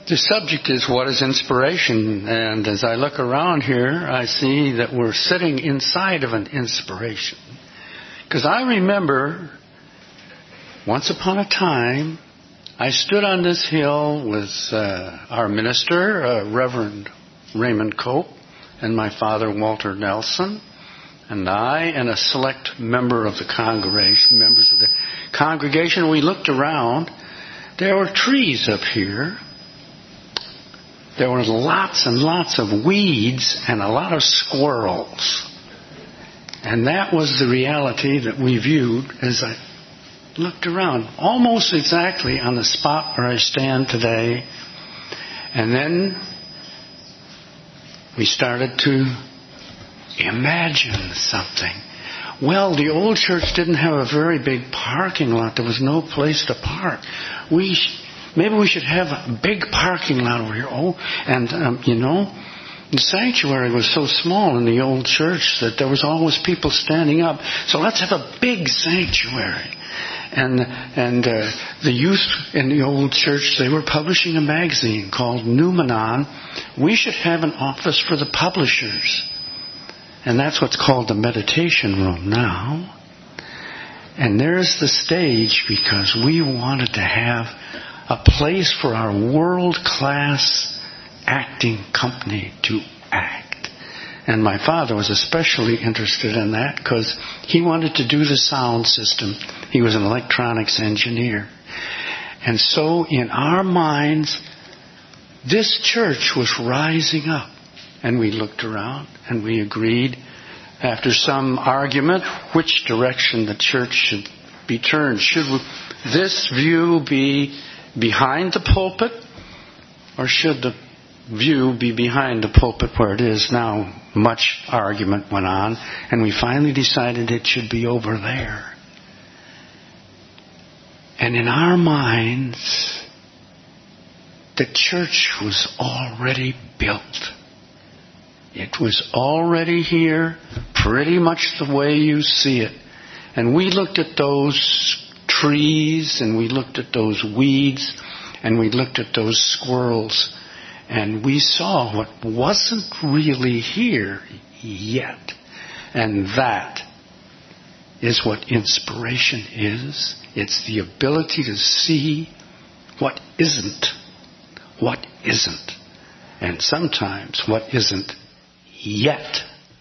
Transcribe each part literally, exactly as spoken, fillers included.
The subject is what is inspiration, and as I look around here, I see that we're sitting inside of an inspiration. Because I remember, once upon a time, I stood on this hill with uh, our minister, uh, Reverend Raymond Cope, and my father, Walter Nelson, and I, and a select member of the congregation, members of the congregation. We looked around. There were trees up here. There were lots and lots of weeds and a lot of squirrels. And that was the reality that we viewed as I looked around, almost exactly on the spot where I stand today. And then we started to imagine something. Well, the old church didn't have a very big parking lot. There was no place to park. We maybe we should have a big parking lot over here. Oh, and um, you know, the sanctuary was so small in the old church that there was always people standing up. So let's have a big sanctuary. And and uh, the youth in the old church, they were publishing a magazine called Numenon. We should have an office for the publishers. And that's what's called the meditation room now. And there's the stage because we wanted to have a place for our world-class acting company to act. And my father was especially interested in that because he wanted to do the sound system. He was an electronics engineer. And so in our minds, this church was rising up. And we looked around and we agreed, after some argument, which direction the church should be turned. Should this view be behind the pulpit, or should the view be behind the pulpit where it is now? Much argument went on, and we finally decided it should be over there. And in our minds, the church was already built. It was already here, pretty much the way you see it. And we looked at those trees, and we looked at those weeds, and we looked at those squirrels, and we saw what wasn't really here yet. And that is what inspiration is. It's the ability to see what isn't, what isn't, and sometimes what isn't yet.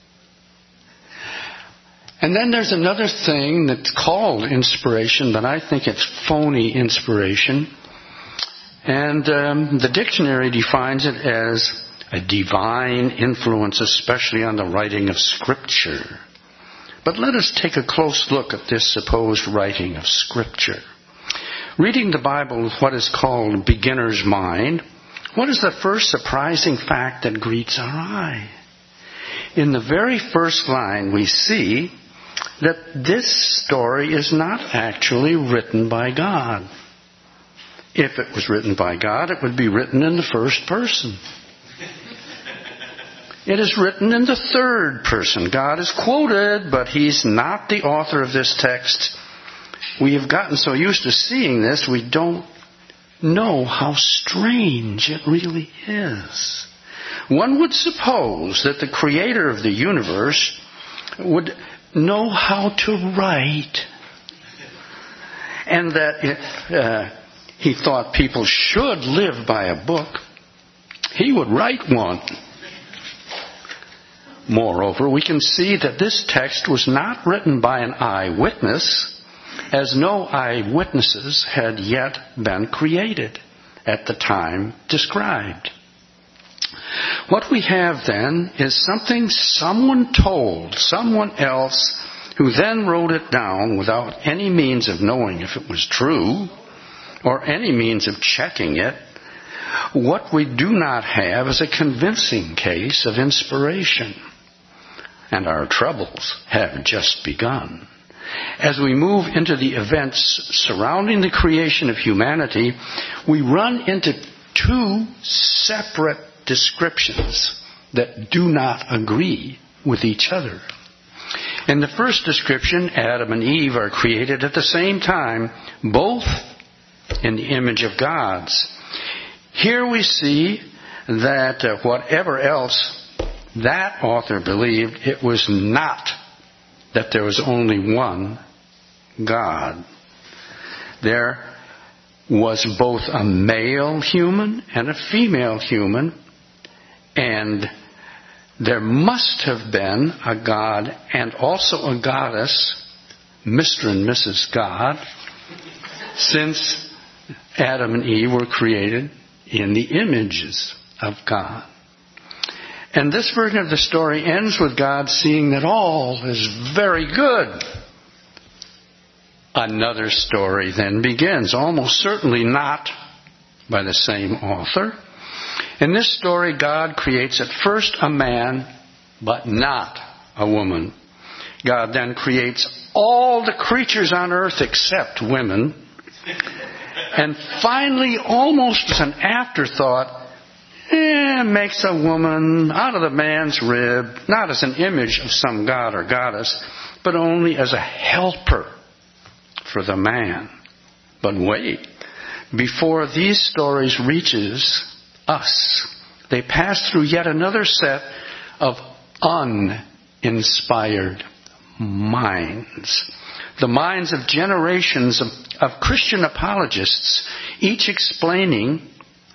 And then there's another thing that's called inspiration, but I think it's phony inspiration. And um, the dictionary defines it as a divine influence, especially on the writing of Scripture. But let us take a close look at this supposed writing of Scripture. Reading the Bible with what is called beginner's mind, what is the first surprising fact that greets our eye? In the very first line, we see that this story is not actually written by God. If it was written by God, it would be written in the first person. It is written in the third person. God is quoted, but He's not the author of this text. We have gotten so used to seeing this, we don't know how strange it really is. One would suppose that the creator of the universe would know how to write, and that if uh, he thought people should live by a book, he would write one. Moreover, we can see that this text was not written by an eyewitness, as no eyewitnesses had yet been created at the time described. What we have then is something someone told someone else, who then wrote it down without any means of knowing if it was true or any means of checking it. What we do not have is a convincing case of inspiration. And our troubles have just begun. As we move into the events surrounding the creation of humanity, we run into two separate descriptions that do not agree with each other. In the first description, Adam and Eve are created at the same time, both in the image of God's. Here we see that uh, whatever else that author believed, it was not that there was only one God. There was both a male human and a female human, and there must have been a God and also a goddess, Mister and Missus God, since Adam and Eve were created in the images of God. And this version of the story ends with God seeing that all is very good. Another story then begins, almost certainly not by the same author. In this story, God creates at first a man, but not a woman. God then creates all the creatures on earth except women. And finally, almost as an afterthought, eh, makes a woman out of the man's rib, not as an image of some god or goddess, but only as a helper for the man. But wait, before these stories reaches us, they pass through yet another set of uninspired minds. The minds of generations of, of Christian apologists, each explaining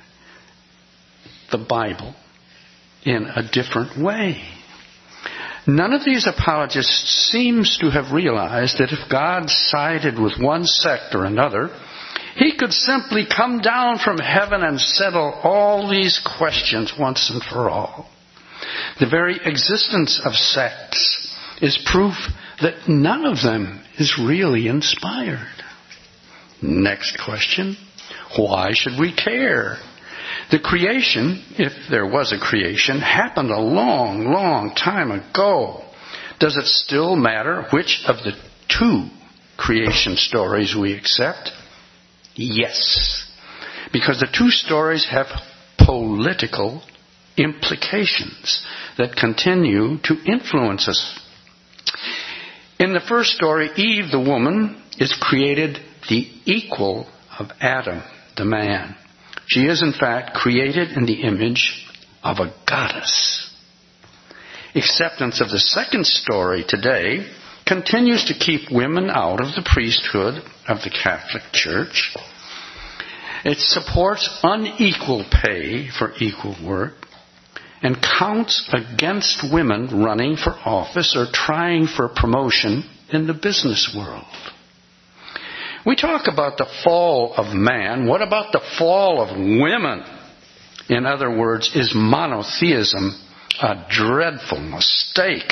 the Bible in a different way. None of these apologists seems to have realized that if God sided with one sect or another, He could simply come down from heaven and settle all these questions once and for all. The very existence of sects is proof that none of them is really inspired. Next question, why should we care? The creation, if there was a creation, happened a long, long time ago. Does it still matter which of the two creation stories we accept? Yes, because the two stories have political implications that continue to influence us. In the first story, Eve, the woman, is created the equal of Adam, the man. She is, in fact, created in the image of a goddess. Acceptance of the second story today continues to keep women out of the priesthood of the Catholic Church. It supports unequal pay for equal work and counts against women running for office or trying for promotion in the business world. We talk about the fall of man. What about the fall of women? In other words, is monotheism a dreadful mistake?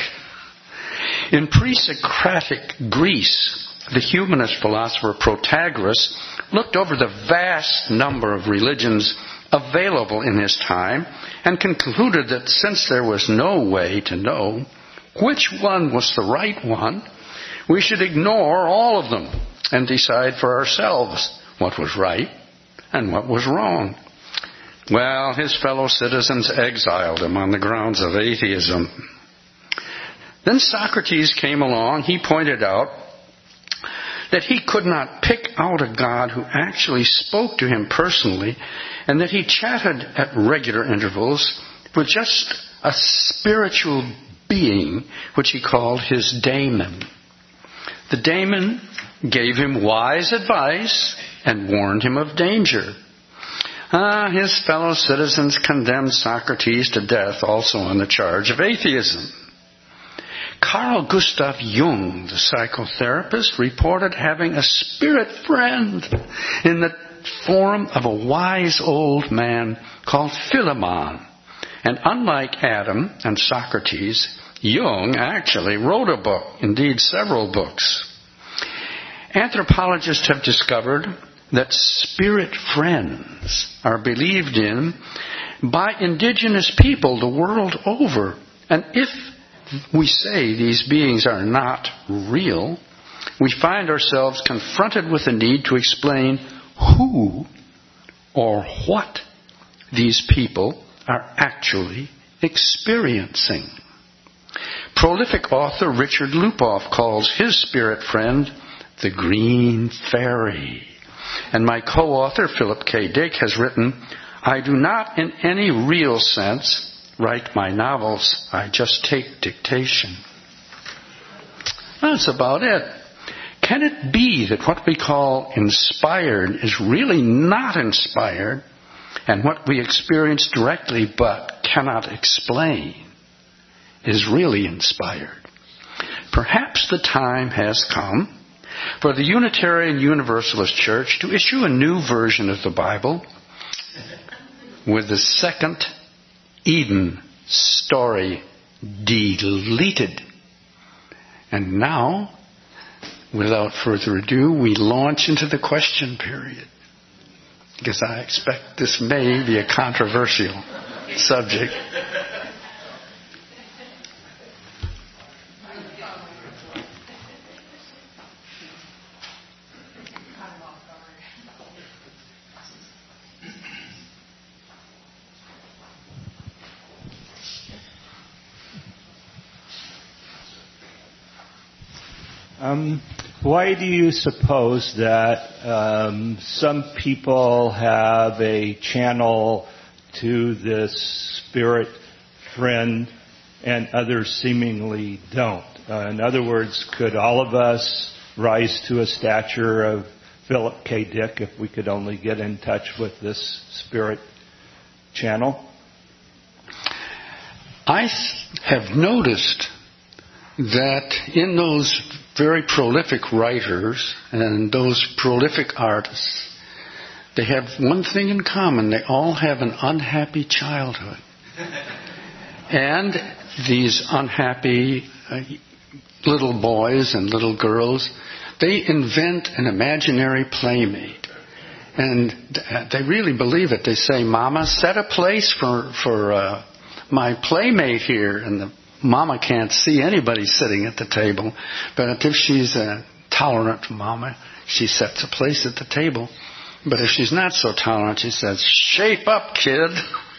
In pre-Socratic Greece, the humanist philosopher Protagoras looked over the vast number of religions available in his time and concluded that since there was no way to know which one was the right one, we should ignore all of them and decide for ourselves what was right and what was wrong. Well, his fellow citizens exiled him on the grounds of atheism. Then Socrates came along. He pointed out that he could not pick out a God who actually spoke to him personally, and that he chatted at regular intervals with just a spiritual being, which he called his daemon. The daemon gave him wise advice and warned him of danger. Ah, his fellow citizens condemned Socrates to death also on the charge of atheism. Carl Gustav Jung, the psychotherapist, reported having a spirit friend in the form of a wise old man called Philemon. And unlike Adam and Socrates, Jung actually wrote a book, indeed several books. Anthropologists have discovered that spirit friends are believed in by indigenous people the world over. And if we say these beings are not real, we find ourselves confronted with the need to explain who or what these people are actually experiencing. Prolific author Richard Lupoff calls his spirit friend the Green Fairy. And my co-author Philip K. Dick has written, I do not in any real sense write my novels. I just take dictation. That's about it. Can it be that what we call inspired is really not inspired, and what we experience directly but cannot explain is really inspired? Perhaps the time has come for the Unitarian Universalist Church to issue a new version of the Bible with the second Eden story deleted. And now, without further ado, we launch into the question period, because I expect this may be a controversial subject. Um, why do you suppose that um, some people have a channel to this spirit friend and others seemingly don't? Uh, in other words, could all of us rise to a stature of Philip K. Dick if we could only get in touch with this spirit channel? I have noticed that in those very prolific writers and those prolific artists, they have one thing in common. They all have an unhappy childhood. And these unhappy uh, little boys and little girls, they invent an imaginary playmate. And they really believe it. They say, Mama, set a place for, for uh, my playmate here. And the Mama can't see anybody sitting at the table, but if she's a tolerant mama, she sets a place at the table. But if she's not so tolerant, she says, shape up, kid.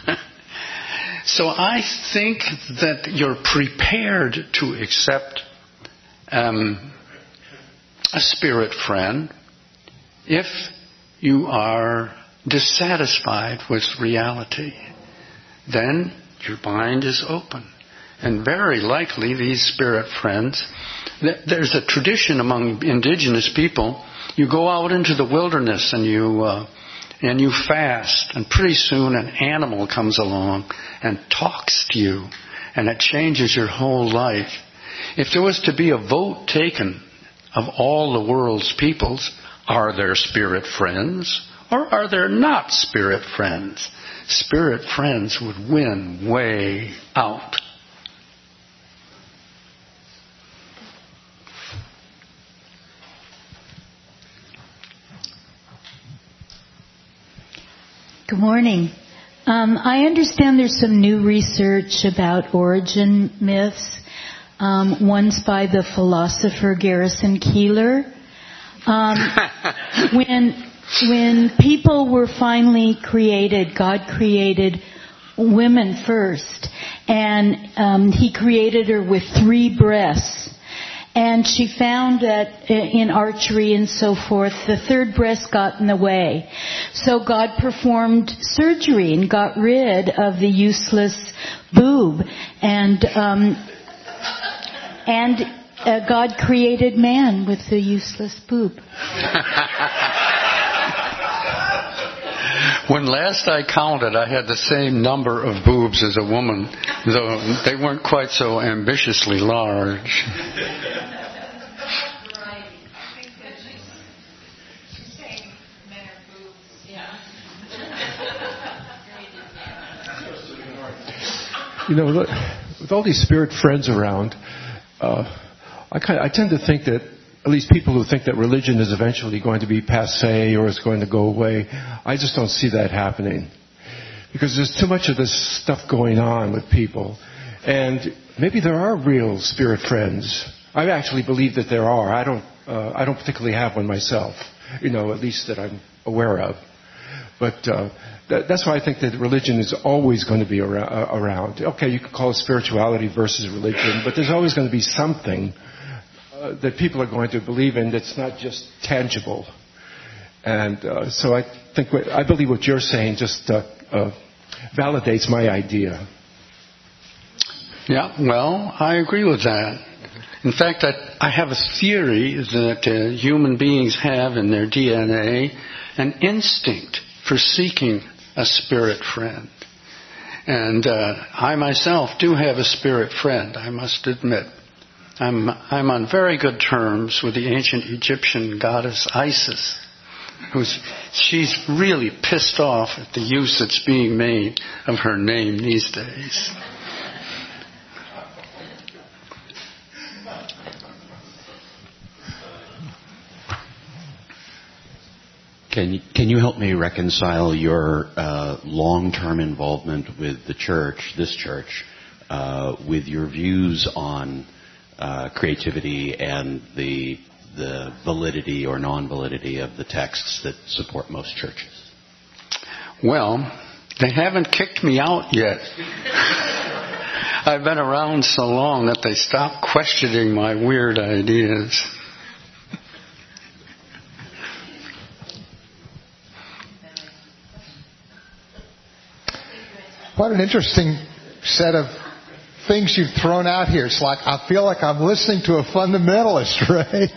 So I think that you're prepared to accept um, a spirit friend if you are dissatisfied with reality. Then your mind is open. And very likely these spirit friends, there's a tradition among indigenous people. You go out into the wilderness and you uh, and you fast, and pretty soon an animal comes along and talks to you, and it changes your whole life. If there was to be a vote taken of all the world's peoples, are there spirit friends or are there not spirit friends? Spirit friends would win way out. Good morning. Um, I understand there's some new research about origin myths. Um, one's by the philosopher Garrison Keillor. Um, when when people were finally created, God created women first, and um, He created her with three breasts. And she found that in archery and so forth, the third breast got in the way. So God performed surgery and got rid of the useless boob. And um, and uh, God created man with the useless boob. When last I counted, I had the same number of boobs as a woman, though they weren't quite so ambitiously large. You know, with all these spirit friends around, uh, I, kind of, I tend to think that, at least people who think that religion is eventually going to be passé or is going to go away, I just don't see that happening. Because there's too much of this stuff going on with people. And maybe there are real spirit friends. I actually believe that there are. I don't, uh, I don't particularly have one myself, you know, at least that I'm aware of. But uh, that, that's why I think that religion is always going to be around, uh, around. Okay, you could call it spirituality versus religion, but there's always going to be something uh, that people are going to believe in that's not just tangible. And uh, so I think what, I believe what you're saying just uh, uh, validates my idea. Yeah, well, I agree with that. In fact, I, I have a theory that uh, human beings have in their D N A an instinct for seeking a spirit friend. And uh, I myself do have a spirit friend, I must admit. I'm, I'm on very good terms with the ancient Egyptian goddess Isis, who's she's really pissed off at the use that's being made of her name these days. Can you, can you help me reconcile your uh, long-term involvement with the church, this church, uh, with your views on uh, creativity and the the validity or non-validity of the texts that support most churches? Well, they haven't kicked me out yet. I've been around so long that they stopped questioning my weird ideas. What an interesting set of things you've thrown out here. It's like I feel like I'm listening to a fundamentalist, Ray.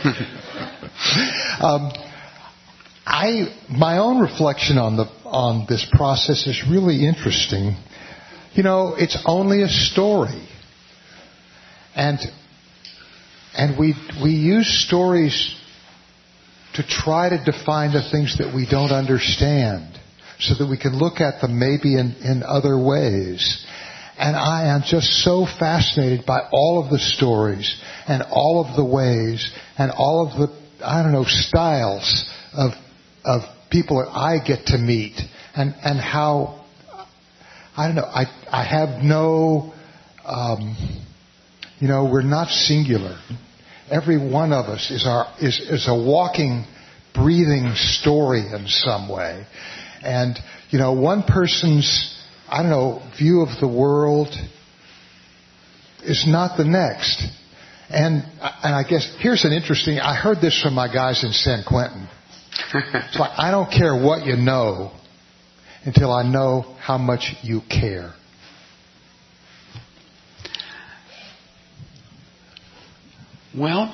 um, I my own reflection on the on this process is really interesting. You know, it's only a story, and and we we use stories to try to define the things that we don't understand, so that we can look at them maybe in, in other ways. And I am just so fascinated by all of the stories and all of the ways and all of the, I don't know, styles of of people that I get to meet, and, and how, I don't know, I I have no, um, you know, we're not singular. Every one of us is our is, is a walking, breathing story in some way. And, you know, one person's, I don't know, view of the world is not the next. And and I guess here's an interesting, I heard this from my guys in San Quentin. It's like, I don't care what you know until I know how much you care. Well,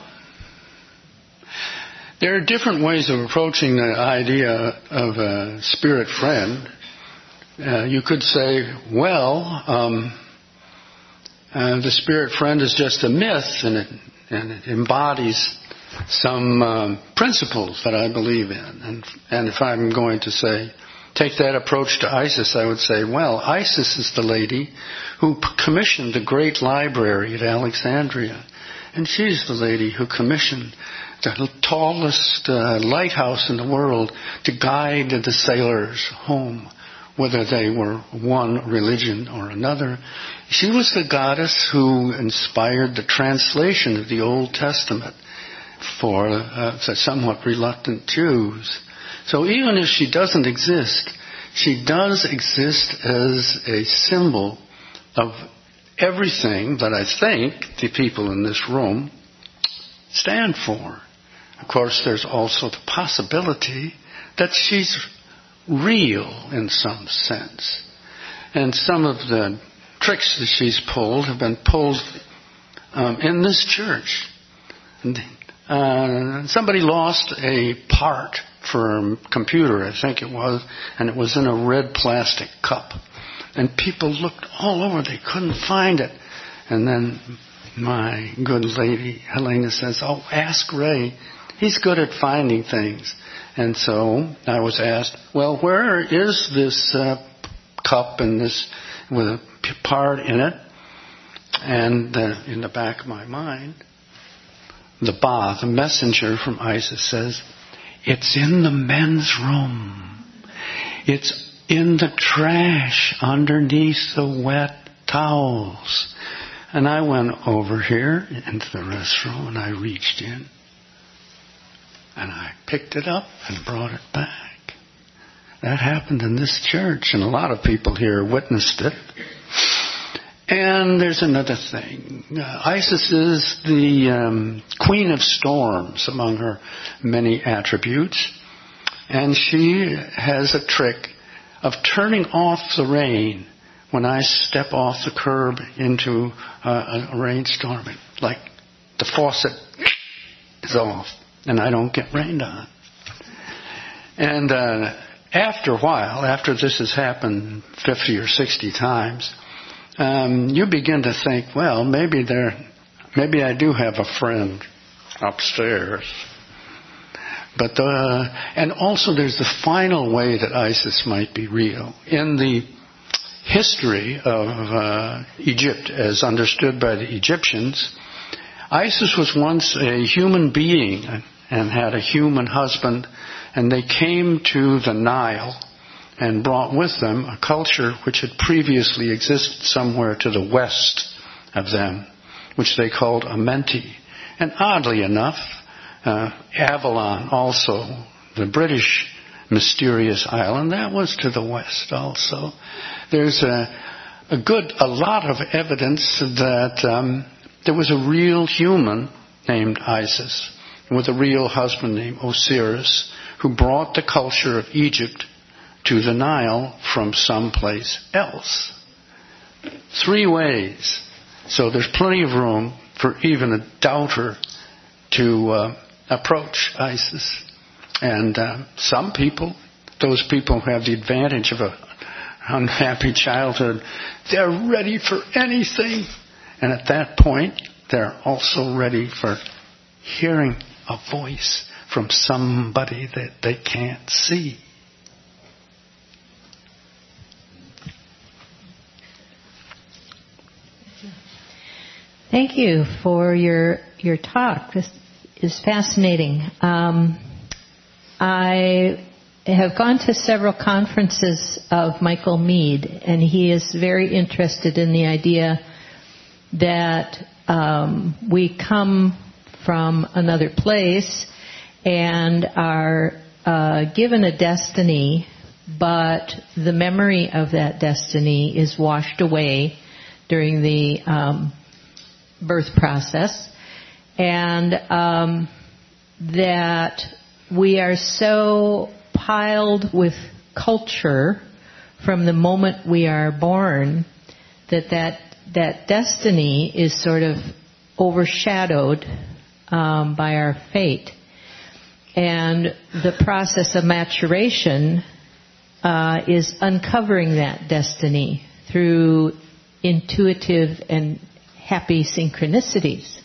there are different ways of approaching the idea of a spirit friend. Uh, you could say, well, um, uh, the spirit friend is just a myth, and it, and it embodies some um, principles that I believe in. And, and if I'm going to say, take that approach to Isis, I would say, well, Isis is the lady who commissioned the great library at Alexandria. And she's the lady who commissioned the tallest uh, lighthouse in the world to guide the sailors home, whether they were one religion or another. She was the goddess who inspired the translation of the Old Testament for uh, the somewhat reluctant Jews. So even if she doesn't exist, she does exist as a symbol of everything that I think the people in this room stand for. Of course, there's also the possibility that she's real in some sense. And some of the tricks that she's pulled have been pulled um, in this church. And, uh, somebody lost a part for a computer, I think it was, and it was in a red plastic cup. And people looked all over. They couldn't find it. And then my good lady, Helena, says, oh, ask Ray. He's good at finding things. And so I was asked, well, where is this uh, cup and this with a part in it? And uh, in the back of my mind, the Ba, the messenger from Isis, says, it's in the men's room. It's in the trash underneath the wet towels. And I went over here into the restroom and I reached in and I picked it up and brought it back. That happened in this church, and a lot of people here witnessed it. And there's another thing. Uh, Isis is the um, queen of storms among her many attributes. And she has a trick of turning off the rain when I step off the curb into a, a rainstorm. Like the faucet is off and I don't get rained on. And uh, after a while, after this has happened fifty or sixty times, um, you begin to think, well, maybe there, maybe I do have a friend upstairs. But uh, and also there's the final way that ISIS might be real. In the history of uh, Egypt, as understood by the Egyptians, ISIS was once a human being and had a human husband, and they came to the Nile and brought with them a culture which had previously existed somewhere to the west of them, which they called Amenti. And oddly enough, uh, Avalon also, the British mysterious island, that was to the west also. There's a, a good, a lot of evidence that um, there was a real human named Isis with a real husband named Osiris who brought the culture of Egypt to the Nile from someplace else. Three ways. So there's plenty of room for even a doubter to uh, approach ISIS. And uh, some people, those people who have the advantage of an unhappy childhood, they're ready for anything. And at that point, they're also ready for hearing a voice from somebody that they can't see. Thank you for your your talk. This is fascinating. Um, I have gone to several conferences of Michael Meade, and he is very interested in the idea that um, we come from another place and are uh, given a destiny, but the memory of that destiny is washed away during the um, birth process, and um, that we are so piled with culture from the moment we are born that that, that destiny is sort of overshadowed um, by our fate. And the process of maturation uh, is uncovering that destiny through intuitive and happy synchronicities.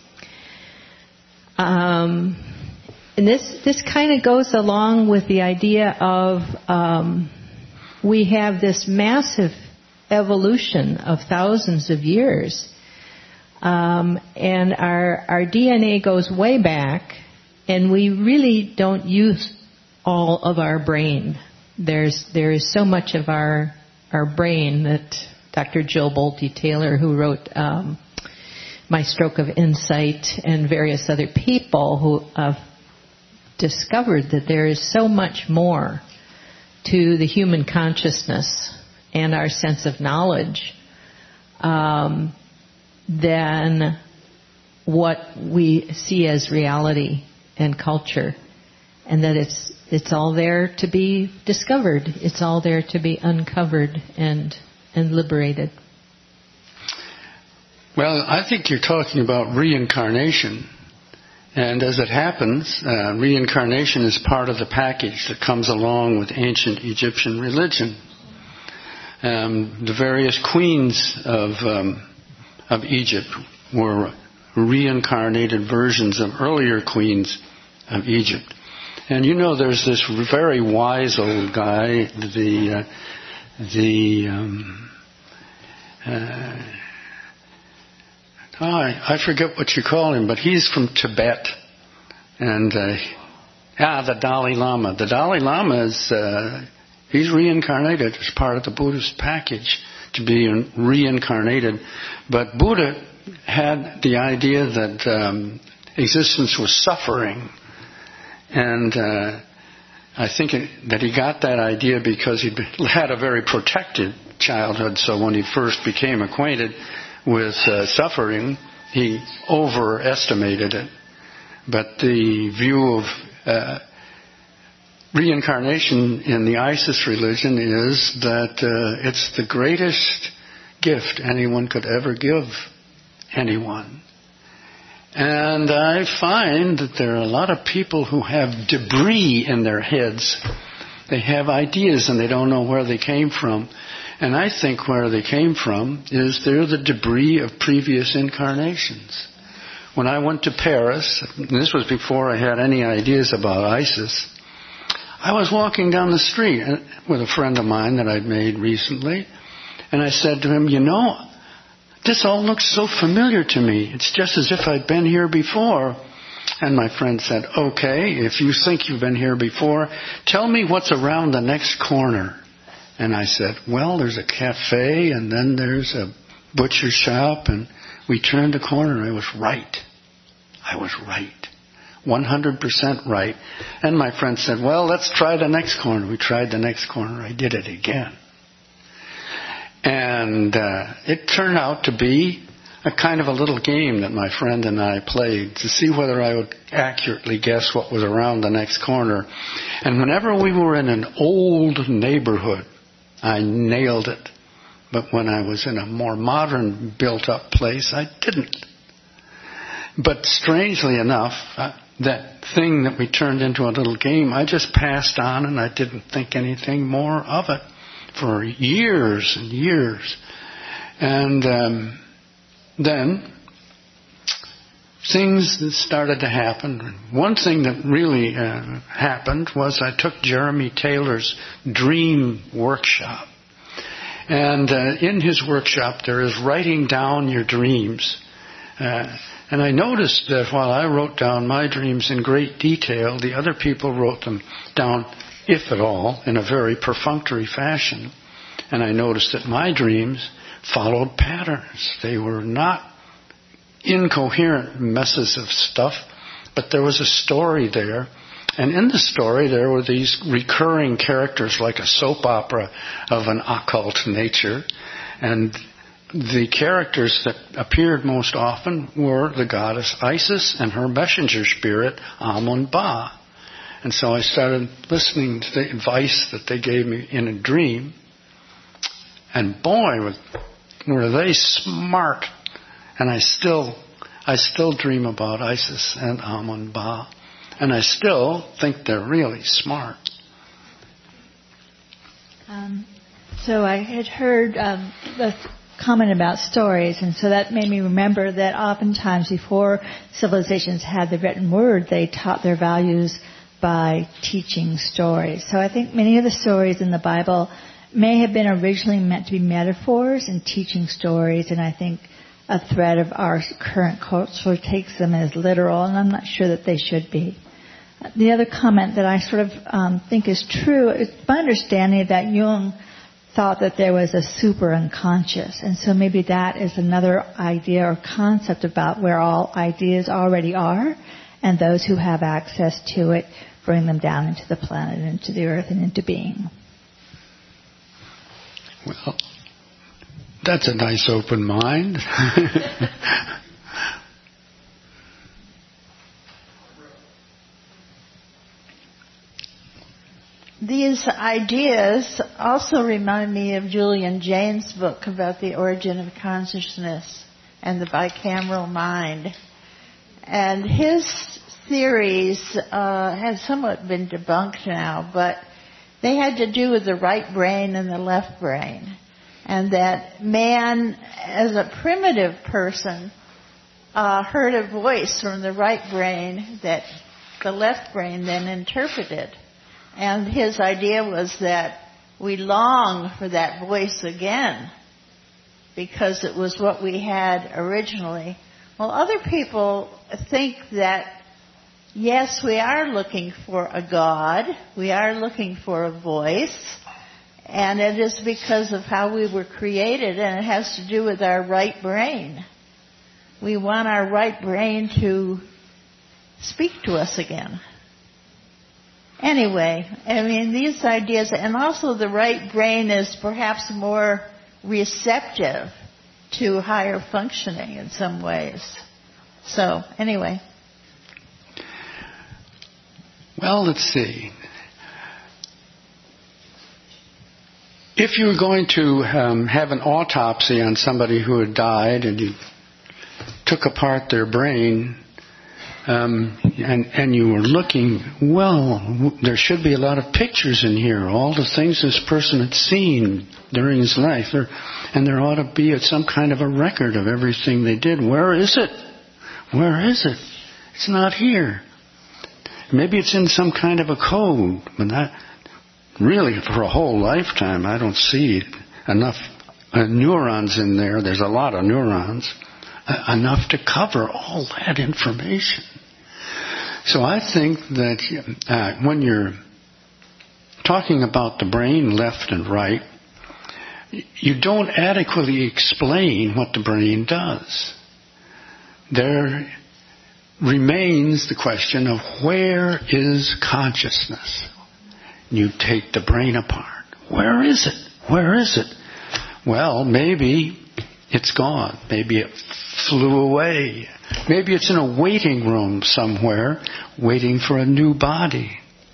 Um, and this this kind of goes along with the idea of um, we have this massive evolution of thousands of years, um, and our our D N A goes way back, and we really don't use all of our brain. There's there is so much of our our brain that Doctor Jill Bolte Taylor, who wrote um, My Stroke of Insight, and various other people who have discovered that there is so much more to the human consciousness and our sense of knowledge um, than what we see as reality and culture, and that it's it's all there to be discovered. It's all there to be uncovered and and liberated. Well, I think you're talking about reincarnation. And as it happens, uh, reincarnation is part of the package that comes along with ancient Egyptian religion. Um, the various queens of um, of Egypt were reincarnated versions of earlier queens of Egypt. And you know, there's this very wise old guy, the uh, the um, uh, oh, I, I forget what you call him, but he's from Tibet, and uh, ah, the Dalai Lama. The Dalai Lama is uh, he's reincarnated as part of the Buddhist package to be reincarnated, but Buddha had the idea that um, existence was suffering. And uh, I think it, that he got that idea because he had a very protected childhood. So when he first became acquainted with uh, suffering, he overestimated it. But the view of uh, reincarnation in the ISIS religion is that uh, it's the greatest gift anyone could ever give anyone. And I find that there are a lot of people who have debris in their heads. They have ideas and they don't know where they came from. And I think where they came from is they're the debris of previous incarnations. When I went to Paris, and this was before I had any ideas about ISIS, I was walking down the street with a friend of mine that I'd made recently, and I said to him, you know, this all looks so familiar to me. It's just as if I'd been here before. And my friend said, okay, if you think you've been here before, tell me what's around the next corner. And I said, well, there's a cafe, and then there's a butcher shop, and we turned the corner, and I was right. I was right. one hundred percent right. And my friend said, well, let's try the next corner. We tried the next corner. I did it again. And uh, it turned out to be a kind of a little game that my friend and I played to see whether I would accurately guess what was around the next corner. And whenever we were in an old neighborhood, I nailed it. But when I was in a more modern, built-up place, I didn't. But strangely enough, uh, that thing that we turned into a little game, I just passed on and I didn't think anything more of it for years and years. And um, then things started to happen. One thing that really uh, happened was I took Jeremy Taylor's dream workshop. And uh, in his workshop there is writing down your dreams. Uh, and I noticed that while I wrote down my dreams in great detail, the other people wrote them down, if at all, in a very perfunctory fashion. And I noticed that my dreams followed patterns. They were not incoherent messes of stuff, but there was a story there. And in the story there were these recurring characters like a soap opera of an occult nature. And the characters that appeared most often were the goddess Isis and her messenger spirit Amun-Ba. And so I started listening to the advice that they gave me in a dream. And boy, were they smart. And I still, I still dream about Isis and Amun-Ba. And I still think they're really smart. Um, so I had heard um, the comment about stories, and so that made me remember that oftentimes before civilizations had the written word, they taught their values by teaching stories. So I think many of the stories in the Bible may have been originally meant to be metaphors and teaching stories, and I think a thread of our current culture takes them as literal, and I'm not sure that they should be. The other comment that I sort of um, think is true is my understanding that Jung thought that there was a super unconscious, and so maybe that is another idea or concept about where all ideas already are, and those who have access to it bring them down into the planet, into the earth, and into being. Well, that's a nice open mind. These ideas also remind me of Julian Jaynes' book about the origin of consciousness and the bicameral mind. And his theories uh, have somewhat been debunked now, but they had to do with the right brain and the left brain. And that man, as a primitive person, uh, heard a voice from the right brain that the left brain then interpreted. And his idea was that we long for that voice again because it was what we had originally. Well, other people think that, yes, we are looking for a God, we are looking for a voice, and it is because of how we were created, and it has to do with our right brain. We want our right brain to speak to us again. Anyway, I mean, these ideas, and also the right brain is perhaps more receptive to higher functioning in some ways. So, anyway. Well, let's see. if you were going to um, have an autopsy on somebody who had died and you took apart their brain, um, and, and you were looking, well, w- there should be a lot of pictures in here, all the things this person had seen during his life, there, and there ought to be some kind of a record of everything they did. Where is it? Where is it? It's not here. Maybe it's in some kind of a code, but not really for a whole lifetime. I don't see enough uh, neurons in there. There's a lot of neurons, uh, enough to cover all that information. So I think that uh, when you're talking about the brain left and right, you don't adequately explain what the brain does. There remains the question of where is consciousness? You take the brain apart. Where is it? Where is it? Well, maybe it's gone. Maybe it flew away. Maybe it's in a waiting room somewhere, waiting for a new body.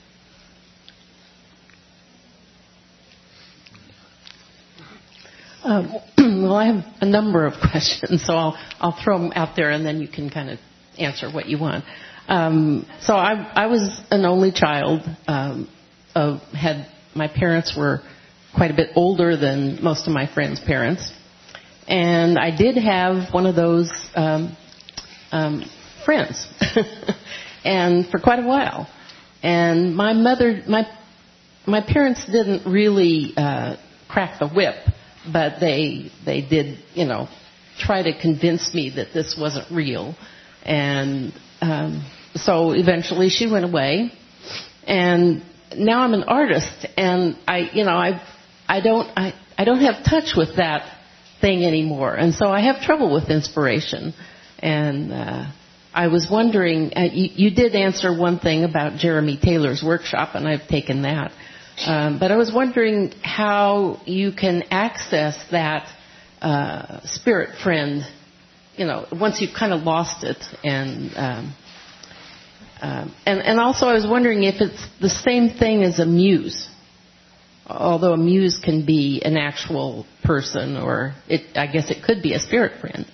Um, well, I have a number of questions, so I'll I'll throw them out there, and then you can kind of answer what you want. Um, so I I was an only child. Um, of, had my parents were quite a bit older than most of my friends' parents, and I did have one of those um, um, friends, and for quite a while. And my mother, my my parents didn't really uh, crack the whip. But they they did, you know, try to convince me that this wasn't real. And um, so eventually she went away. And now I'm an artist. And I, you know, I I don't I, I don't have touch with that thing anymore. And so I have trouble with inspiration. And uh, I was wondering, uh, you, you did answer one thing about Jeremy Taylor's workshop, and I've taken that. Um, but I was wondering how you can access that uh, spirit friend, you know, once you've kind of lost it. And, um, um, and and also I was wondering if it's the same thing as a muse, although a muse can be an actual person, or it, I guess it could be a spirit friend.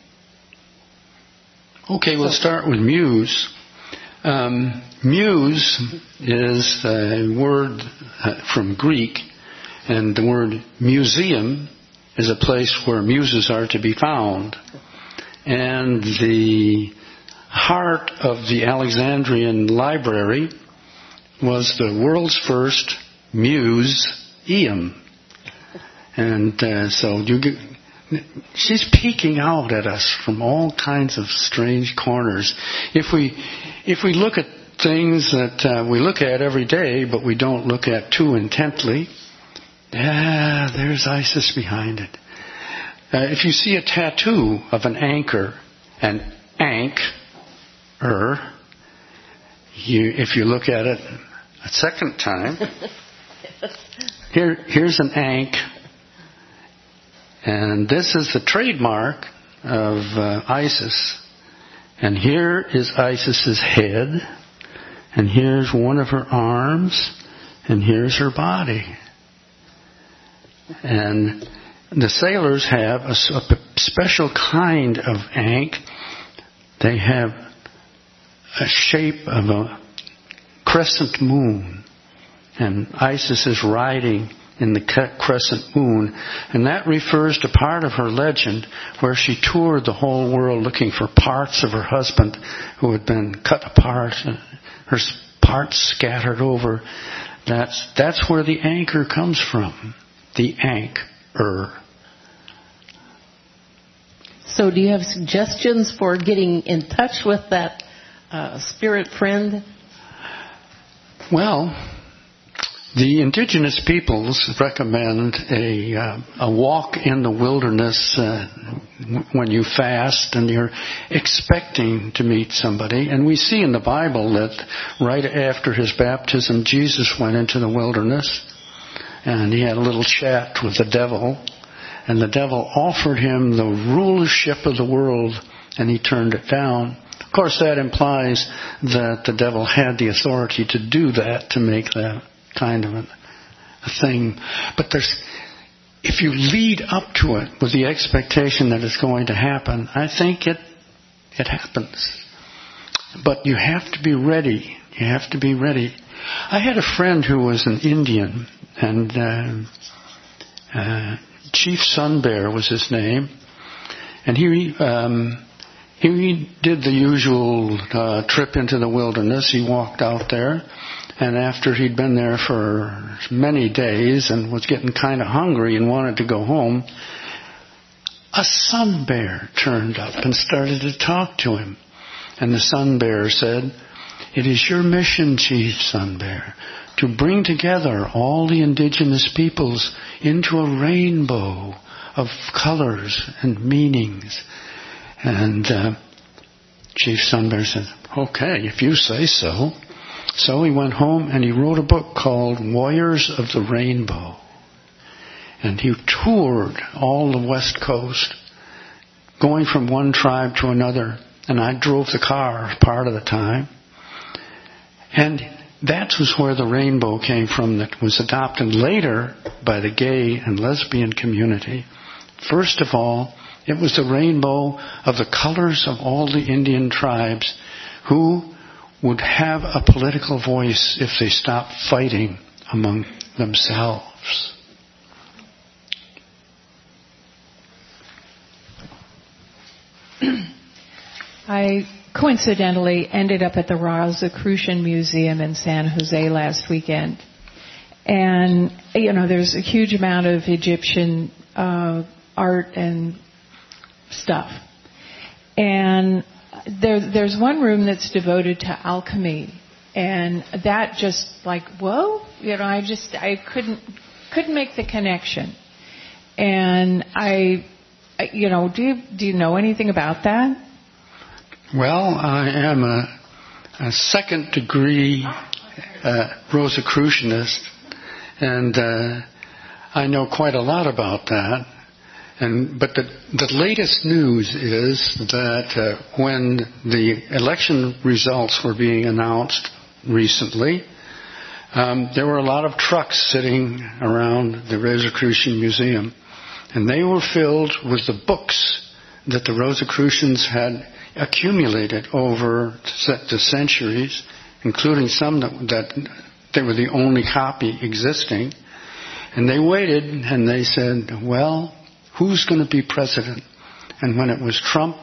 Okay, we'll start with muse. Um, muse is a word from Greek, and the word museum is a place where muses are to be found. And the heart of the Alexandrian library was the world's first museum. And uh, so you get, she's peeking out at us from all kinds of strange corners. If we if we look at things that uh, we look at every day, but we don't look at too intently, yeah, there's Isis behind it. Uh, if you see a tattoo of an anchor, an ank-er, you, if you look at it a second time, here here's an ank. And this is the trademark of uh, Isis. And here is Isis's head. And here's one of her arms. And here's her body. And the sailors have a, a special kind of ankh. They have a shape of a crescent moon. And Isis is riding in the crescent moon, and that refers to part of her legend where she toured the whole world looking for parts of her husband who had been cut apart, her parts scattered over. That's that's where the anchor comes from, the ank-er. So do you have suggestions for getting in touch with that uh, spirit friend? Well, the indigenous peoples recommend a uh, a walk in the wilderness uh, when you fast and you're expecting to meet somebody. And we see in the Bible that right after his baptism, Jesus went into the wilderness and he had a little chat with the devil. And the devil offered him the rulership of the world, and he turned it down. Of course, that implies that the devil had the authority to do that, to make that kind of a, a thing. But there's if you lead up to it with the expectation that it's going to happen, I think it it happens. But you have to be ready. You have to be ready. I had a friend who was an Indian, and uh, uh, Chief Sun Bear was his name, and he um, he did the usual uh, trip into the wilderness. He walked out there, and after he'd been there for many days and was getting kind of hungry and wanted to go home, a sun bear turned up and started to talk to him. And the sun bear said, "It is your mission, Chief Sun Bear, to bring together all the indigenous peoples into a rainbow of colors and meanings." And uh, Chief Sun Bear said, "Okay, if you say so." So he went home and he wrote a book called Warriors of the Rainbow. And he toured all the West Coast, going from one tribe to another. And I drove the car part of the time. And that was where the rainbow came from, that was adopted later by the gay and lesbian community. First of all, it was the rainbow of the colors of all the Indian tribes who would have a political voice if they stopped fighting among themselves. I coincidentally ended up at the Rosicrucian Museum in San Jose last weekend. And, you know, there's a huge amount of Egyptian uh, art and stuff. And there, there's one room that's devoted to alchemy. And that just like, whoa, you know, I just, I couldn't, couldn't make the connection. And I, you know, do you, do you know anything about that? Well, I am a, a second degree uh, Rosicrucianist, and uh, I know quite a lot about that. And but the the latest news is that uh, when the election results were being announced recently, um, there were a lot of trucks sitting around the Rosicrucian Museum, and they were filled with the books that the Rosicrucians had accumulated over the centuries, including some that, that they were the only copy existing. And they waited and they said, well, who's going to be president? And when it was Trump,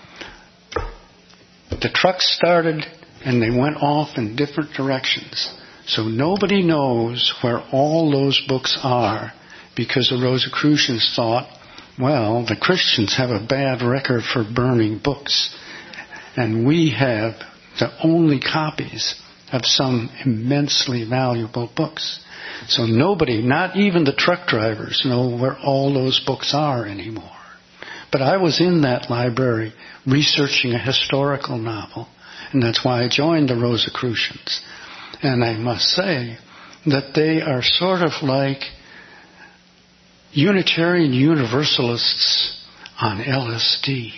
the trucks started and they went off in different directions. So nobody knows where all those books are, because the Rosicrucians thought, well, the Christians have a bad record for burning books, and we have the only copies of some immensely valuable books. So nobody, not even the truck drivers, know where all those books are anymore. But I was in that library researching a historical novel, and that's why I joined the Rosicrucians. And I must say that they are sort of like Unitarian Universalists on L S D.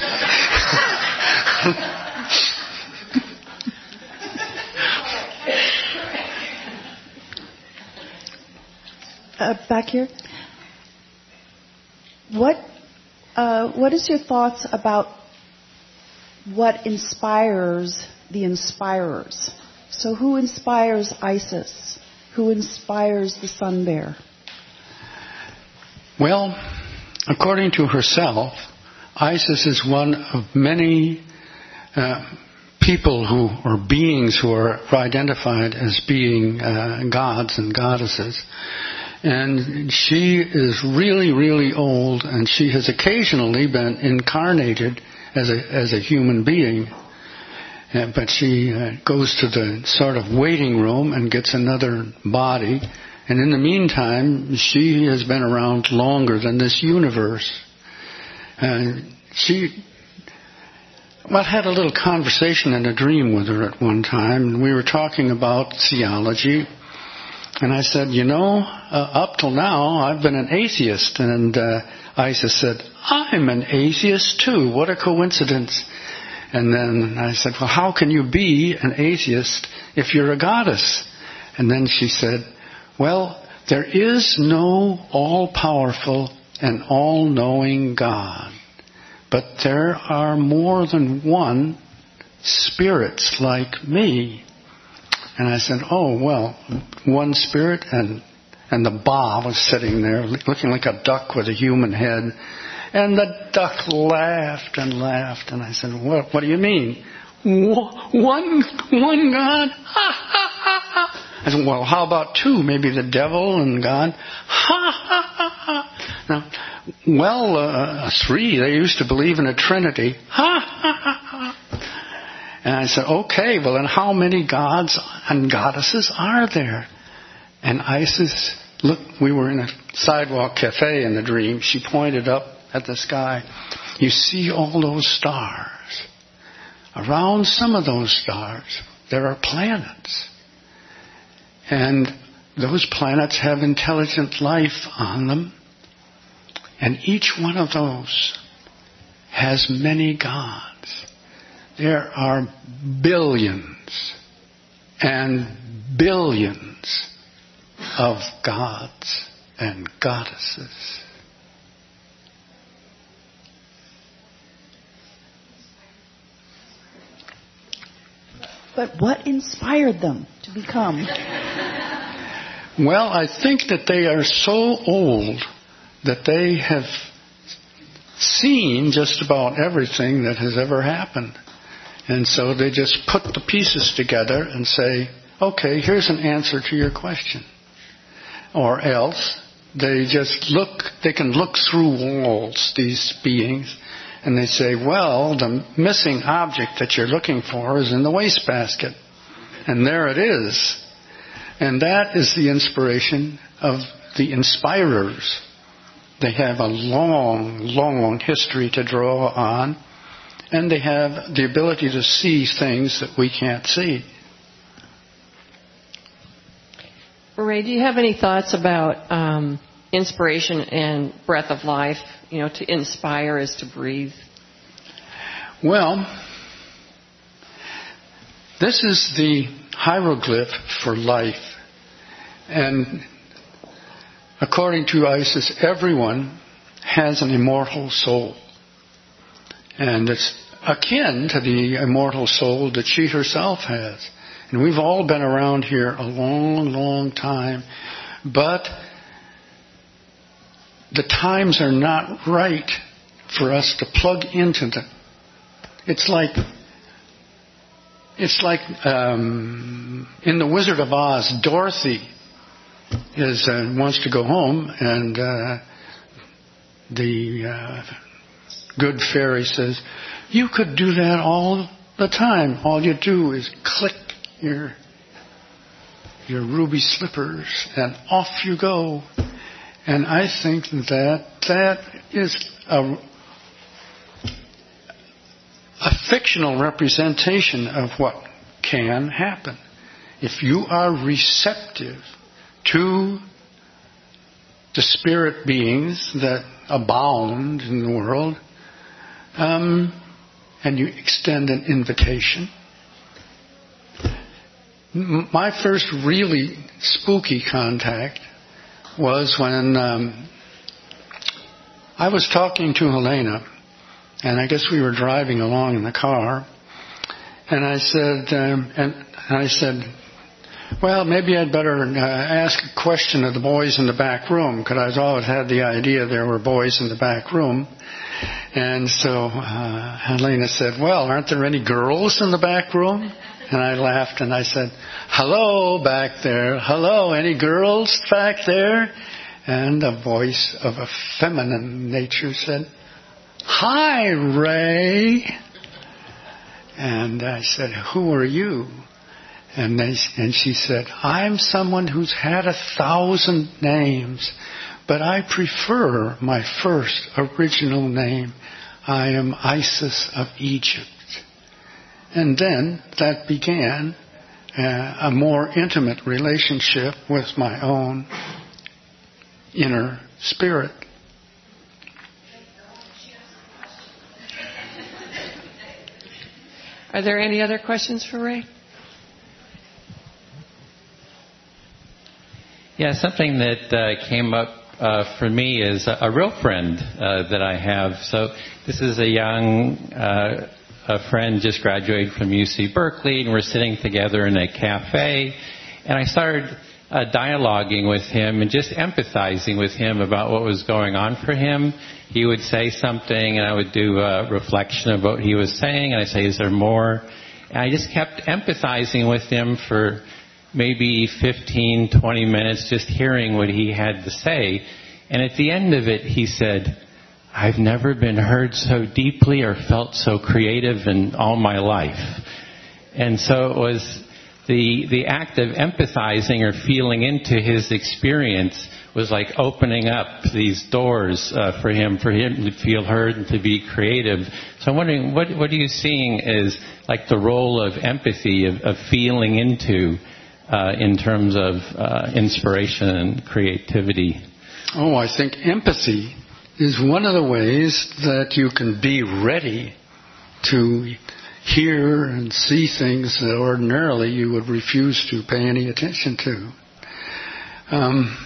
uh, back here. What uh, what is your thoughts about what inspires the inspirers? So who inspires Isis? Who inspires the Sun Bear? Well, according to herself, Isis is one of many uh, people who, or beings who are identified as being uh, gods and goddesses. And she is really, really old, and she has occasionally been incarnated as a, as a human being. Uh, but she uh, goes to the sort of waiting room and gets another body. And in the meantime, she has been around longer than this universe. Uh, she, well, I had a little conversation in a dream with her at one time, and we were talking about theology. And I said, you know, uh, up till now, I've been an atheist. And uh, Isis said, I'm an atheist too. What a coincidence. And then I said, well, how can you be an atheist if you're a goddess? And then she said, well, There is no all-powerful and all-knowing God, but there are more than one spirits like me. And I said, oh, well, one spirit, and and the Ba was sitting there looking like a duck with a human head. And the duck laughed and laughed. And I said, what, what do you mean? One, one God? Ha, ha, ha, ha. I said, well, how about two? Maybe the devil and God? Ha, ha, ha, ha. Now, well, uh, three. They used to believe in a Trinity. Ha, ha, ha, ha. And I said, okay, well, then how many gods and goddesses are there? And Isis, look, we were in a sidewalk cafe in the dream. She pointed up at the sky. You see all those stars. Around some of those stars, there are planets. And those planets have intelligent life on them. And each one of those has many gods. There are billions and billions of gods and goddesses. But what inspired them to become? Well, I think that they are so old that they have seen just about everything that has ever happened. And so they just put the pieces together and say, okay, here's an answer to your question. Or else they just look, they can look through walls, these beings, and they say, well, the missing object that you're looking for is in the wastebasket. And there it is. And that is the inspiration of the inspirers. They have a long, long history to draw on. And they have the ability to see things that we can't see. Ray, do you have any thoughts about um, inspiration and breath of life? You know, to inspire is to breathe. Well, this is the hieroglyph for life. And according to Isis, everyone has an immortal soul. And it's akin to the immortal soul that she herself has. And we've all been around here a long, long time. But the times are not right for us to plug into the... It's like... It's like um, in The Wizard of Oz, Dorothy is uh, wants to go home, and uh, the uh, good fairy says, you could do that all the time. All you do is click your your ruby slippers, and off you go. And I think that that is a, a fictional representation of what can happen. If you are receptive to the spirit beings that abound in the world, um, and you extend an invitation. My first really spooky contact was when um, I was talking to Helena, and I guess we were driving along in the car, and I said, um, and I said, well, maybe I'd better uh, ask a question of the boys in the back room, because I always had the idea there were boys in the back room. And so uh, Helena said, well, aren't there any girls in the back room? And I laughed and I said, hello back there. Hello, any girls back there? And a voice of a feminine nature said, hi, Ray. And I said, who are you? And, they, and she said, I'm someone who's had a thousand names, but I prefer my first original name. I am Isis of Egypt. And then that began uh, a more intimate relationship with my own inner spirit. Are there any other questions for Ray? Yeah, something that uh, came up uh, for me is a, a real friend uh, that I have. So this is a young uh, a friend just graduated from U C Berkeley, and we're sitting together in a cafe, and I started uh, dialoguing with him and just empathizing with him about what was going on for him. He would say something, and I would do a reflection of what he was saying, and I'd say, is there more? And I just kept empathizing with him for maybe fifteen, twenty minutes, just hearing what he had to say. And at the end of it, he said, I've never been heard so deeply or felt so creative in all my life. And so it was the the act of empathizing or feeling into his experience was like opening up these doors uh, for him, for him to feel heard and to be creative. So I'm wondering, what what are you seeing as like the role of empathy, of, of feeling into uh, in terms of uh, inspiration and creativity? Oh, I think empathy is one of the ways that you can be ready to hear and see things that ordinarily you would refuse to pay any attention to. Um,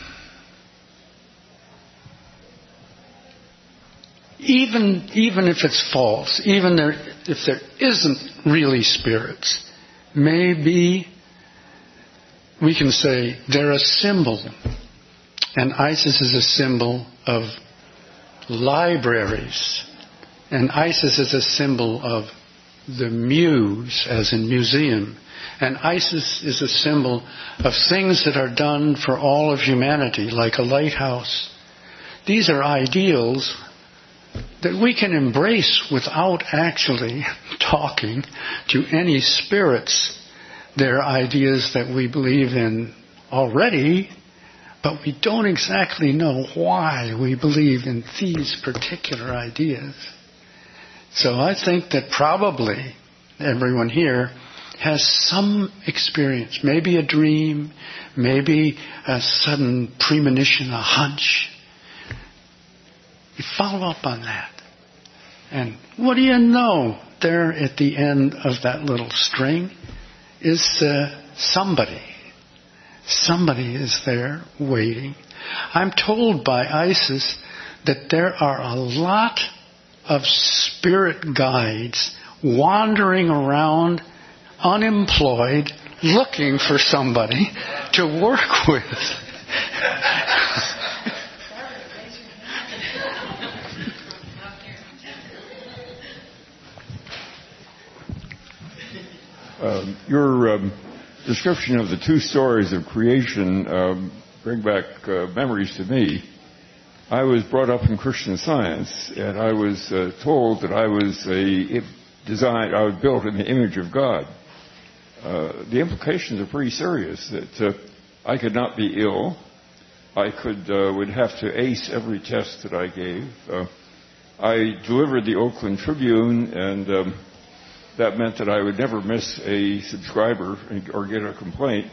even even if it's false, even there, if there isn't really spirits, maybe we can say they're a symbol. And Isis is a symbol of libraries. And Isis is a symbol of the muse, as in museum. And Isis is a symbol of things that are done for all of humanity, like a lighthouse. These are ideals that we can embrace without actually talking to any spirits. They're ideas that we believe in already, but we don't exactly know why we believe in these particular ideas. So I think that probably everyone here has some experience, maybe a dream, maybe a sudden premonition, a hunch. You follow up on that. And what do you know? There at the end of that little string is uh, somebody. Somebody is there waiting. I'm told by Isis that there are a lot of spirit guides wandering around unemployed looking for somebody to work with. Um, your um, description of the two stories of creation um, bring back uh, memories to me. I was brought up in Christian Science, and I was uh, told that I was a designed, I was built in the image of God. Uh, the implications are pretty serious. That uh, I could not be ill. I could uh, would have to ace every test that I gave. Uh, I delivered the Oakland Tribune, and um, that meant that I would never miss a subscriber or get a complaint.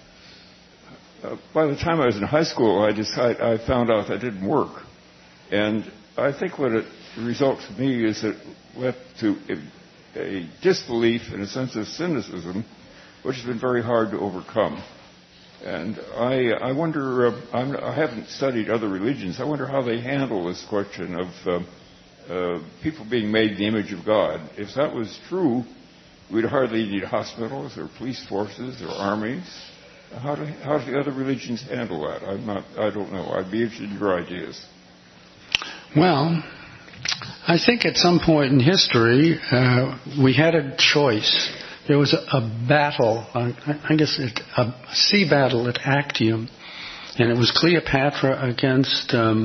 Uh, by the time I was in high school, I decided I found out that didn't work, and I think what it results for me is it led to a, a disbelief and a sense of cynicism, which has been very hard to overcome. And I, I wonder, uh, I'm, I haven't studied other religions. I wonder how they handle this question of uh, uh, people being made in the image of God. If that was true, we'd hardly need hospitals or police forces or armies. How do, how do the other religions handle that? I'm not, I don't know. I'd be interested in your ideas. Well, I think at some point in history, uh, we had a choice. There was a, a battle, uh, I guess it, a sea battle at Actium, and it was Cleopatra against um,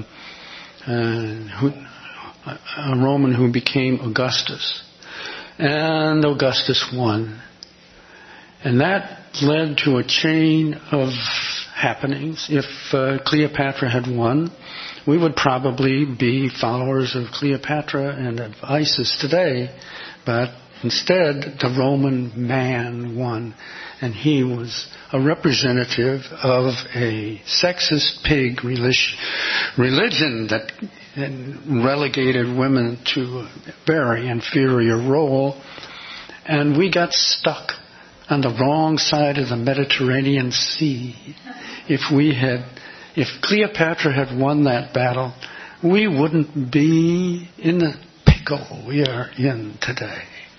uh, who, a Roman who became Augustus. And Augustus won. And that led to a chain of happenings. If uh, Cleopatra had won, we would probably be followers of Cleopatra and of Isis today. But instead, the Roman man won. And he was a representative of a sexist pig religion that relegated women to a very inferior role. And we got stuck on the wrong side of the Mediterranean Sea if we had, if Cleopatra had won that battle, we wouldn't be in the pickle we are in today.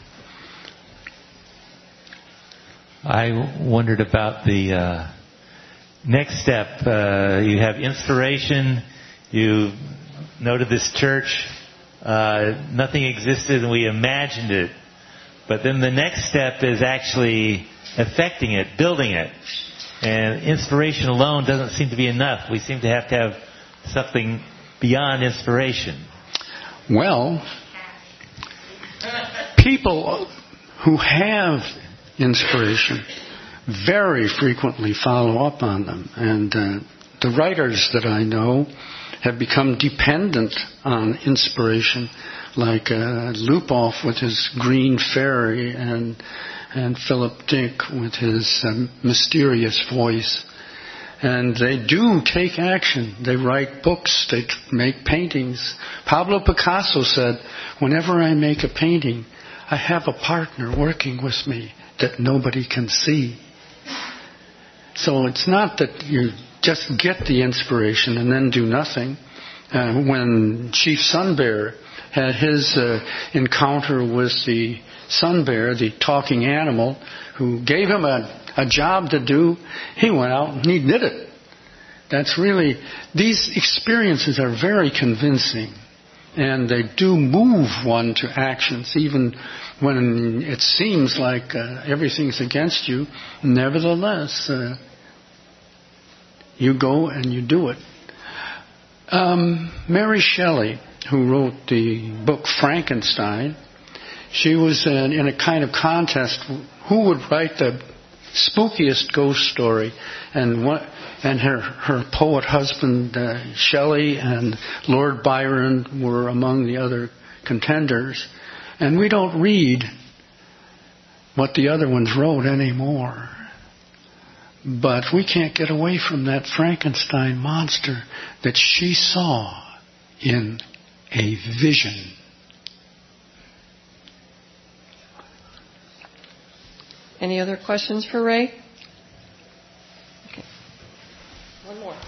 I wondered about the uh, next step. Uh, you have inspiration. You noted this church. Uh, nothing existed and we imagined it. But then the next step is actually affecting it, building it. And inspiration alone doesn't seem to be enough. We seem to have to have something beyond inspiration. Well, people who have inspiration very frequently follow up on them. And uh, the writers that I know have become dependent on inspiration, like uh, Lupoff with his Green Fairy and and Philip Dick with his um, mysterious voice. And they do take action. They write books. They t- make paintings. Pablo Picasso said, whenever I make a painting, I have a partner working with me that nobody can see. So it's not that you just get the inspiration and then do nothing. Uh, when Chief Sun Bear had his uh, encounter with the sun bear, the talking animal, who gave him a, a job to do, he went out and he did it. That's really, these experiences are very convincing, and they do move one to actions, even when it seems like uh, everything's against you. Nevertheless, uh, you go and you do it. Um, Mary Shelley, who wrote the book Frankenstein, she was in, in a kind of contest, who would write the spookiest ghost story, and what, and her, her poet husband uh, Shelley and Lord Byron were among the other contenders. And we don't read what the other ones wrote anymore. But we can't get away from that Frankenstein monster that she saw in a vision. Any other questions for Ray? Okay. One more.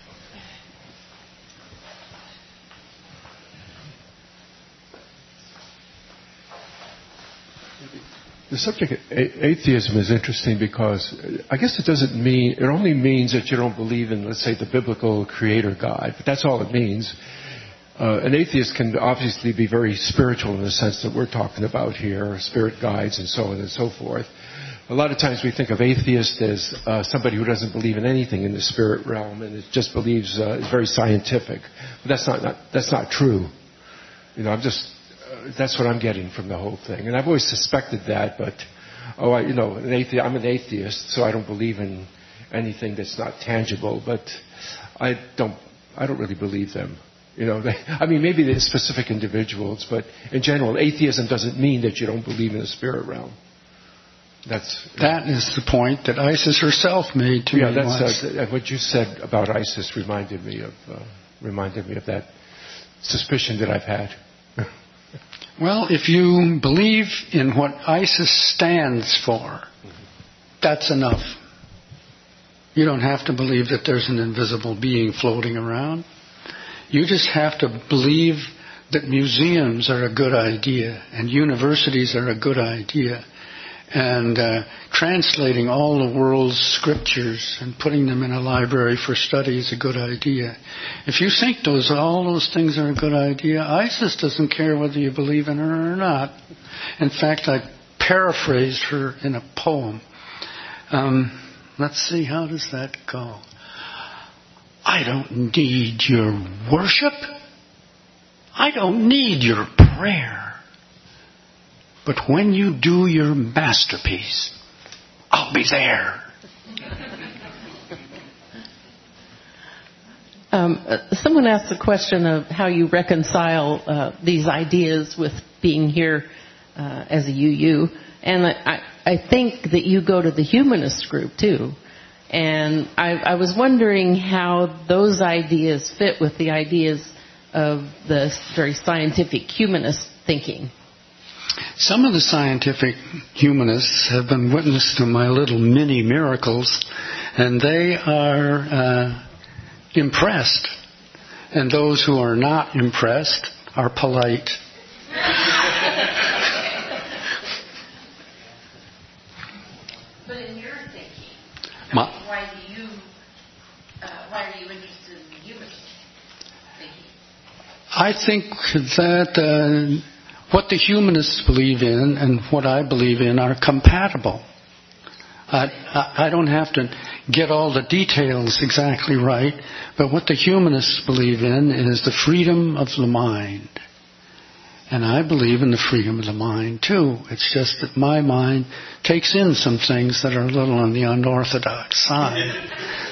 The subject of atheism is interesting because I guess it doesn't mean, it only means that you don't believe in, let's say, the biblical creator God, but that's all it means. Uh, an atheist can obviously be very spiritual in the sense that we're talking about here, spirit guides and so on and so forth. A lot of times we think of atheist as uh, somebody who doesn't believe in anything in the spirit realm and it just believes uh, it's very scientific. But that's not, not that's not true. You know, I'm just uh, that's what I'm getting from the whole thing, and I've always suspected that. But oh, I, you know, an athe- I'm an atheist, so I don't believe in anything that's not tangible. But I don't I don't really believe them. You know, they, I mean, maybe they're specific individuals, but in general, atheism doesn't mean that you don't believe in the spirit realm. That's, that is the point that Isis herself made to yeah, me that's, once. Uh, what you said about Isis reminded me of uh, reminded me of that suspicion that I've had. Well, if you believe in what ISIS stands for, mm-hmm. that's enough. You don't have to believe that there's an invisible being floating around. You just have to believe that museums are a good idea and universities are a good idea. And uh, translating all the world's scriptures and putting them in a library for study is a good idea. If you think those all those things are a good idea, ISIS doesn't care whether you believe in her or not. In fact, I paraphrased her in a poem. Um, let's see, how does that go? I don't need your worship. I don't need your prayer. But when you do your masterpiece, I'll be there. Um, uh, someone asked the question of how you reconcile uh, these ideas with being here uh, as a U U. And I, I think that you go to the humanist group, too. And I, I was wondering how those ideas fit with the ideas of the very scientific humanist thinking. Some of the scientific humanists have been witness to my little mini miracles, and they are uh, impressed. And those who are not impressed are polite. But in your thinking, My, why do you, uh, why are you interested in the human thinking? I think that uh, what the humanists believe in and what I believe in are compatible. I, I, I don't have to get all the details exactly right, but what the humanists believe in is the freedom of the mind. And I believe in the freedom of the mind, too. It's just that my mind takes in some things that are a little on the unorthodox side.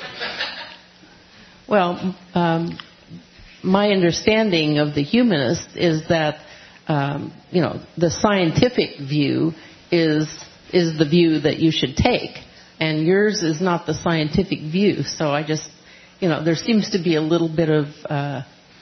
Well, um, my understanding of the humanist is that, um, you know, the scientific view is is the view that you should take. And yours is not the scientific view. So I just, you know, there seems to be a little bit of uh,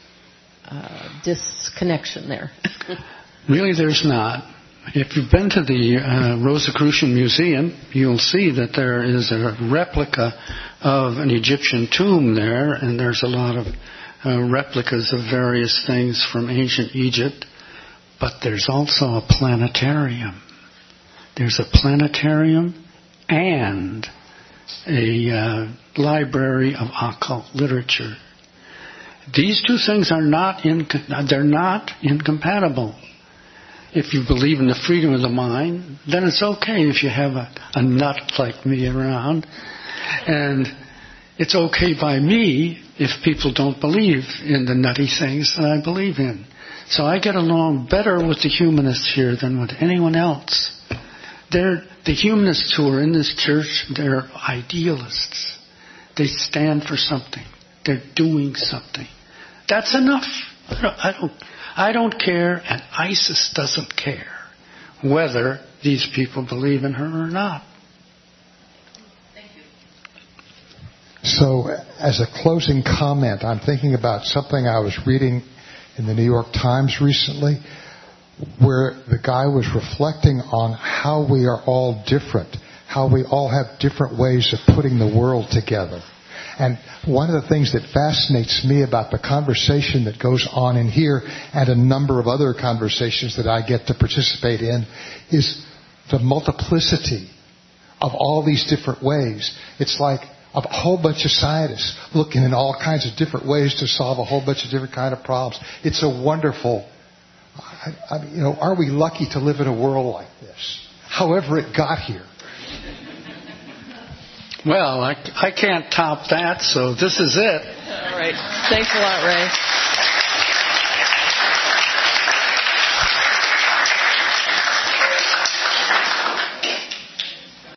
uh, disconnection there. Really, there's not. If you've been to the uh, Rosicrucian Museum, you'll see that there is a replica of an Egyptian tomb there, and there's a lot of uh, replicas of various things from ancient Egypt. But there's also a planetarium. There's a planetarium and a uh, library of occult literature. These two things are not in, they're not incompatible. If you believe in the freedom of the mind, then it's okay if you have a, a nut like me around. And it's okay by me if people don't believe in the nutty things that I believe in. So I get along better with the humanists here than with anyone else. They're, the humanists who are in this church, they're idealists. They stand for something. They're doing something. That's enough. I don't, I don't, I don't care, and ISIS doesn't care whether these people believe in her or not. Thank you. So, as a closing comment, I'm thinking about something I was reading in the New York Times recently, where the guy was reflecting on how we are all different, how we all have different ways of putting the world together. And one of the things that fascinates me about the conversation that goes on in here and a number of other conversations that I get to participate in is the multiplicity of all these different ways. It's like a whole bunch of scientists looking in all kinds of different ways to solve a whole bunch of different kind of problems. It's a wonderful... I, I, you know, are we lucky to live in a world like this? However it got here. Well, I, I can't top that, so this is it. All right. Thanks a lot, Ray.